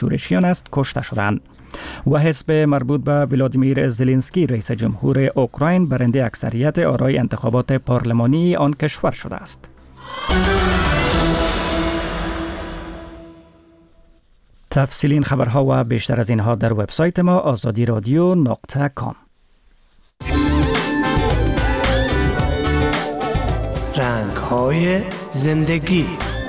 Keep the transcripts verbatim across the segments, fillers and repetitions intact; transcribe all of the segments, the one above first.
شورشیان است کشته شدند. و حزب مربوط به ولادیمیر زلنسکی رئیس جمهور اوکراین برنده اکثریت آرای انتخابات پارلمانی آن کشور شده است. تفصیلی این خبرها و بیشتر از اینها در وبسایت ما آزادی رادیو نقطه کام. رنگ‌های زندگی.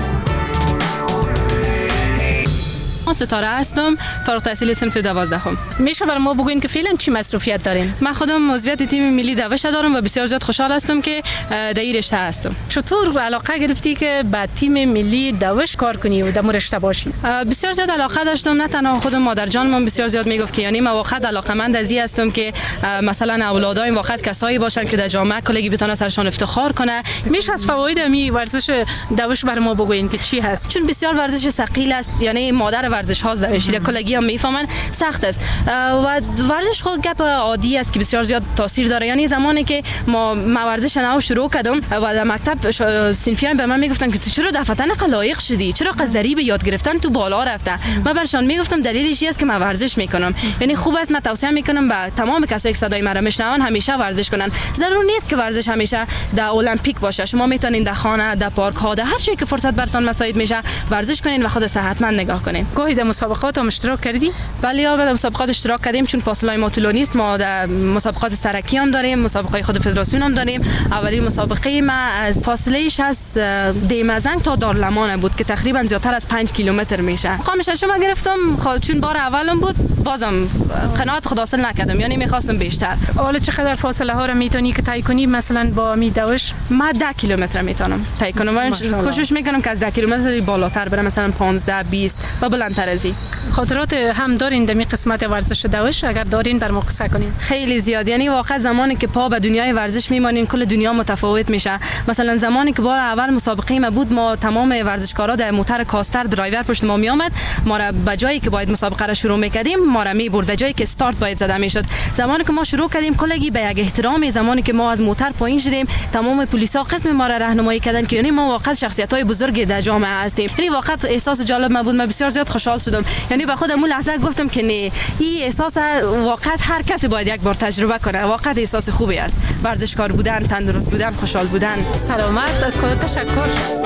ستاره هستم، فارغ التحصیل صنف دوازدهم. میشه برای ما بگوین که فعلا چی مصروفیت دارین؟ من خودم عضویت تیم ملی دوش دارم و بسیار زیاد خوشحال هستم که در این رشته هستم. چطور علاقه گرفتی که با تیم ملی دوش کار کنی و در رشته باشی؟ بسیار زیاد علاقه داشتم، نه تنها خودم مادر جانم بسیار زیاد میگفت که یعنی من واقعا علاقه‌مند از این هستم که مثلا اولادای واقعا کسایی باشن که در جامعه کلگی بتونه سرشان افتخار کنه. میشه از فواید می ورزش دوش برای ما بگوین که چی هست؟ چون بسیار ورزش ثقیل است، یعنی مادر ورزش ها دوشی کلگی هم میفهمن سخت است و ورزش خود گپ عادی است که بسیار زیاد تاثیر داره. یعنی زمانی که ما ما ورزش نو شروع کردم و در مکتب صنفیان به من میگفتن که تو چرا دفتن لایق شدی، چرا قذری به یاد گرفتن تو بالا رفته. من برشان میگفتم دلیلش است که من ورزش میکنم. یعنی خوب است، من توصیه میکنم به تمام کسایی که صدای مرا میشنون همیشه ورزش کنن. ضرور نیست که ورزش همیشه در المپیک باشه، شما میتونین در خانه، در پارک ها، در هر جایی که فرصت براتون مساعد میشه ورزش کنین و خود صحتمند نگاه کنین. گاهی در مسابقات هم اشتراک کردی؟ بله، یا در مسابقات اشتراک کردیم چون فاصله ما طولانی است. ما در مسابقات سرکی هم داریم، مسابقات خود فدراسیون هم داریم. اولی مسابقه ما از فاصله ایش از دیمزنگ تا دارالمان بود که تقریبا زیادتر از پنج کیلومتر میشه. مقام ششم گرفتم چون بار اولم بود، بازم قناعت خود حاصل نکردم، یعنی میخواستم بیشتر. حالا چقدر فاصله ها رو میتونی که طی کنی؟ مثلا با می دوش ما ده کیلومتر میتونم طی کنم و کوشش میکنم که از ده کیلومتر بالاتر برم، مثلا پانزده بیست و بلندتر از این. خاطرات هم دارین در می قسمت ورزش دوش؟ اگر دارین بر ما قصه کنین. خیلی زیاد، یعنی واقعا زمانی که پا به دنیای ورزش میمانیم کل دنیا متفاوت میشه. مثلا زمانی که بار اول مسابقه ما بود، ما تمام ورزشکارا در موتور کاستر درایور پشت ما میآمد، ما را به جایی که باید مسابقه را شروع میکردیم ما را میبرد، جایی که استارت باید زده میشد. زمانی که ما شروع کردیم کلگی به یک احترامی، زمانی که ما از موتور پایین شدیم تمام پلیسا قسم ما را راهنمایی کردن که یعنی ما واقعا شخصیت‌های بزرگ در جامعه هستیم. یعنی واقعا احساس جالب ما بود، من بسیار زیاد خوشحال شدم. یعنی به خودم اون لحظه گفتم که نه، این احساس واقعا هر کسی باید یک بار تجربه کنه. واقعا احساس خوبی است، ورزشکار بودن، تندرست بودن، خوشحال بودن. سلامت، از خودت تشکر.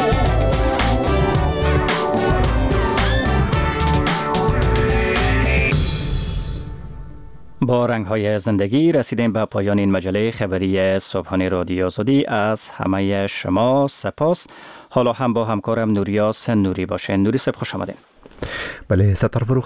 با رنگ‌های زندگی رسیدیم به پایان این مجله خبری صبحانه رادیو آزادی. از همه شما سپاس. حالا هم با همکارم نوریاس نوری باشین. نوری صبح خوش آمدین. بله، ستاره